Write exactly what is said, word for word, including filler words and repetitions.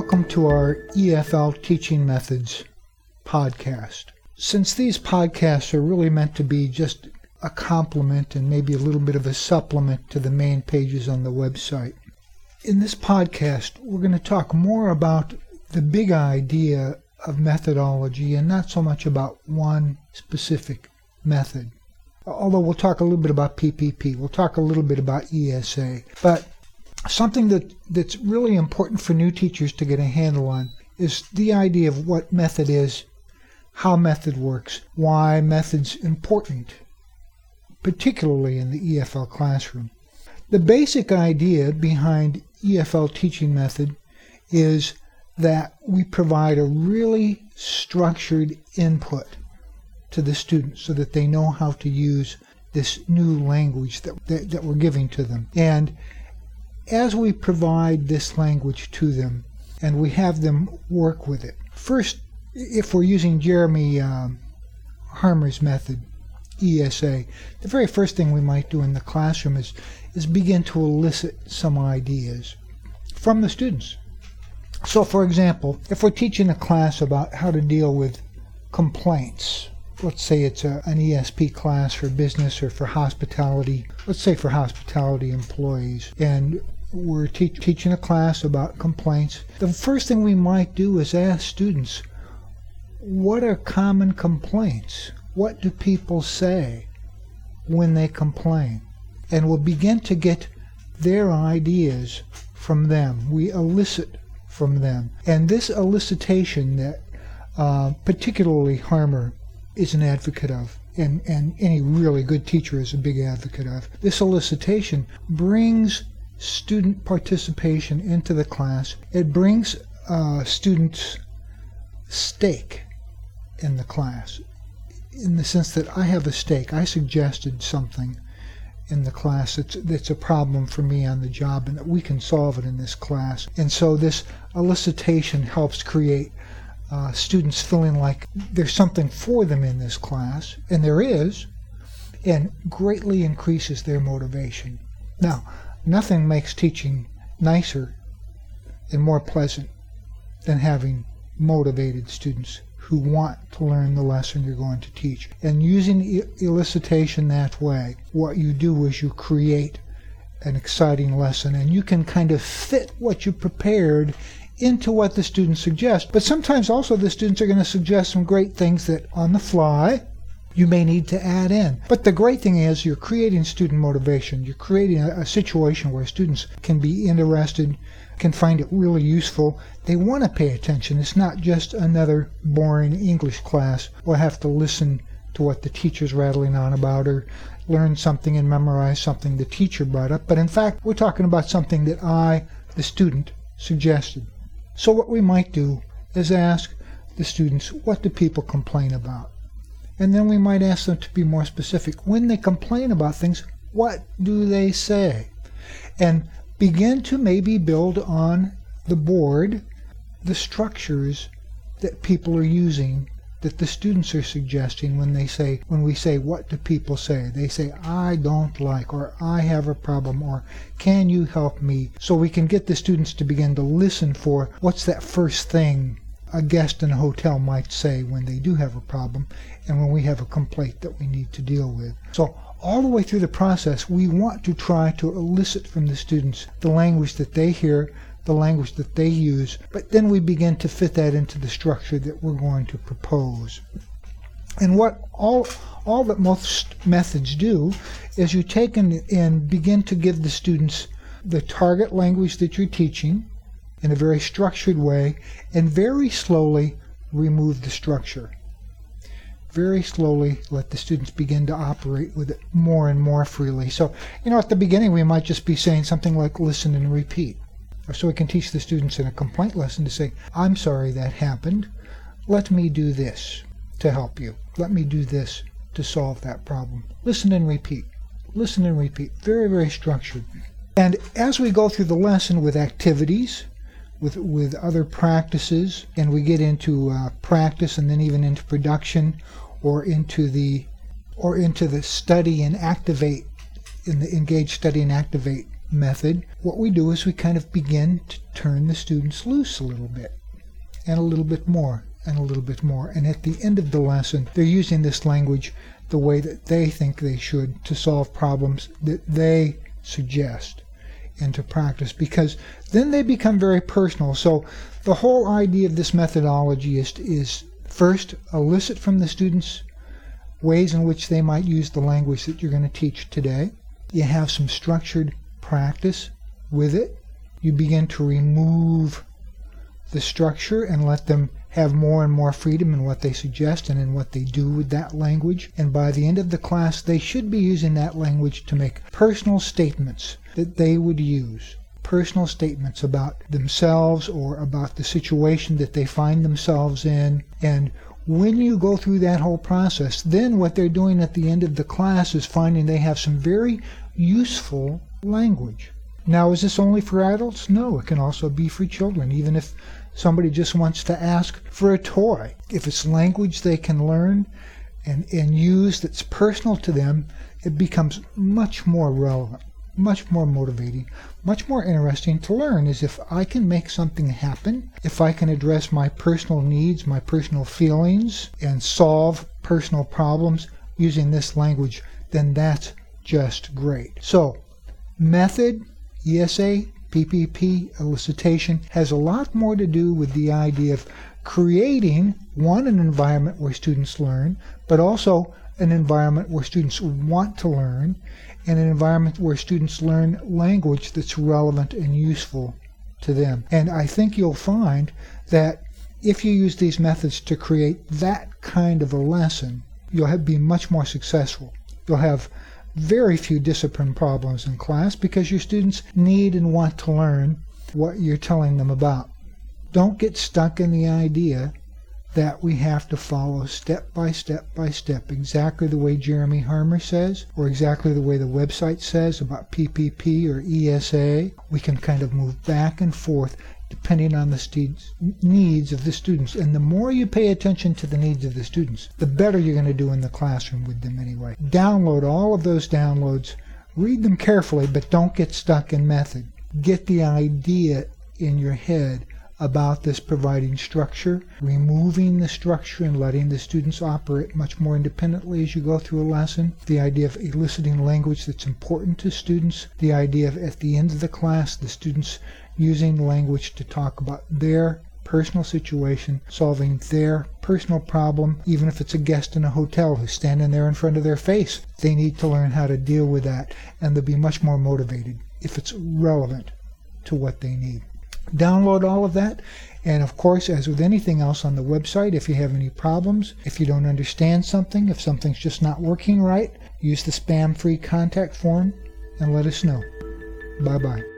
Welcome to our E F L Teaching Methods podcast. Since these podcasts are really meant to be just a complement and maybe a little bit of a supplement to the main pages on the website, in this podcast we're going to talk more about the big idea of methodology and not so much about one specific method. Although we'll talk a little bit about P P P, we'll talk a little bit about E S A, but something that, that's really important for new teachers to get a handle on is the idea of what method is, how method works, why method's important, particularly in the E F L classroom. The basic idea behind E F L teaching method is that we provide a really structured input to the students so that they know how to use this new language that, that, that we're giving to them. And as we provide this language to them and we have them work with it, first, if we're using Jeremy um, Harmer's method, E S A, the very first thing we might do in the classroom is, is begin to elicit some ideas from the students. So, for example, if we're teaching a class about how to deal with complaints, let's say it's a, an E S P class for business or for hospitality, let's say for hospitality employees, and we're te- teaching a class about complaints, the first thing we might do is ask students, what are common complaints? What do people say when they complain? And we'll begin to get their ideas from them. We elicit from them. And this elicitation that uh, particularly Harmer is an advocate of, and, and any really good teacher is a big advocate of, this elicitation brings student participation into the class. It brings uh, students' stake in the class, in the sense that I have a stake. I suggested something in the class that's, that's a problem for me on the job and that we can solve it in this class. And so this elicitation helps create uh, students feeling like there's something for them in this class, and there is, and greatly increases their motivation. Now, nothing makes teaching nicer and more pleasant than having motivated students who want to learn the lesson you're going to teach. And using e- elicitation that way, what you do is you create an exciting lesson, and you can kind of fit what you prepared into what the students suggest. But sometimes also the students are going to suggest some great things that on the fly you may need to add in. But the great thing is you're creating student motivation. You're creating a, a situation where students can be interested, can find it really useful. They want to pay attention. It's not just another boring English class where I have to listen to what the teacher's rattling on about or learn something and memorize something the teacher brought up. But in fact, we're talking about something that I, the student, suggested. So what we might do is ask the students, what do people complain about? And then we might ask them to be more specific. When they complain about things, what do they say? And begin to maybe build on the board the structures that people are using, that the students are suggesting when they say, when we say, what do people say? They say, I don't like, or I have a problem, or can you help me? So we can get the students to begin to listen for what's that first thing a guest in a hotel might say when they do have a problem and when we have a complaint that we need to deal with. So all the way through the process, we want to try to elicit from the students the language that they hear, the language that they use, but then we begin to fit that into the structure that we're going to propose. And what all all that most methods do is you take and, and begin to give the students the target language that you're teaching in a very structured way, and very slowly remove the structure. Very slowly let the students begin to operate with it more and more freely. So, you know, at the beginning we might just be saying something like listen and repeat. Or so we can teach the students in a complaint lesson to say, I'm sorry that happened. Let me do this to help you. Let me do this to solve that problem. Listen and repeat. Listen and repeat. Very, very structured. And as we go through the lesson with activities, with with other practices, and we get into uh, practice and then even into production, or into the or into the study and activate, in the engage, study, and activate method, what we do is we kind of begin to turn the students loose a little bit, and a little bit more, and a little bit more. And at the end of the lesson, they're using this language the way that they think they should to solve problems that they suggest into practice, because then they become very personal. So the whole idea of this methodology is, is first elicit from the students ways in which they might use the language that you're going to teach today. You have some structured practice with it. You begin to remove the structure and let them have more and more freedom in what they suggest and in what they do with that language. And by the end of the class, they should be using that language to make personal statements that they would use. Personal statements about themselves or about the situation that they find themselves in. And when you go through that whole process, then what they're doing at the end of the class is finding they have some very useful language. Now, is this only for adults? No, it can also be for children, even if somebody just wants to ask for a toy. If it's language they can learn and, and use that's personal to them, it becomes much more relevant, much more motivating, much more interesting to learn. Is if I can make something happen, if I can address my personal needs, my personal feelings, and solve personal problems using this language, then that's just great. So, method, E S A, P P P, elicitation, has a lot more to do with the idea of creating, one, an environment where students learn, but also an environment where students want to learn, and an environment where students learn language that's relevant and useful to them. And I think you'll find that if you use these methods to create that kind of a lesson, you'll have, be much more successful. You'll have very few discipline problems in class because your students need and want to learn what you're telling them about. Don't get stuck in the idea that we have to follow step by step by step exactly the way Jeremy Harmer says, or exactly the way the website says about P P P or E S A. We can kind of move back and forth depending on the stu- needs of the students. And the more you pay attention to the needs of the students, the better you're going to do in the classroom with them anyway. Download all of those downloads. Read them carefully, but don't get stuck in method. Get the idea in your head about this providing structure, removing the structure and letting the students operate much more independently as you go through a lesson, the idea of eliciting language that's important to students, the idea of at the end of the class the students using language to talk about their personal situation, solving their personal problem, even if it's a guest in a hotel who's standing there in front of their face. They need to learn how to deal with that, and they'll be much more motivated if it's relevant to what they need. Download all of that, and of course, as with anything else on the website, if you have any problems, if you don't understand something, if something's just not working right, use the spam-free contact form and let us know. Bye-bye.